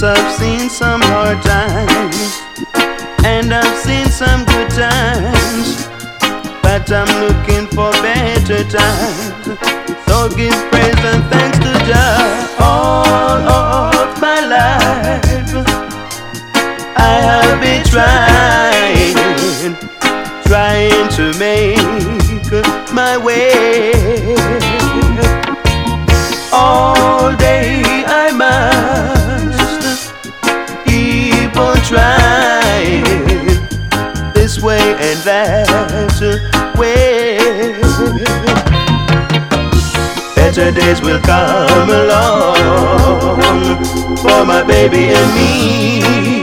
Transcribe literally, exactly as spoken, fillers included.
Yes, I've seen some hard times, and I've seen some good times, but I'm looking for better times. So give praise and thanks to Jah. All of my life I have been trying, trying to make my way. All day I must keep on trying, this way and that way. Better days will come along for my baby and me.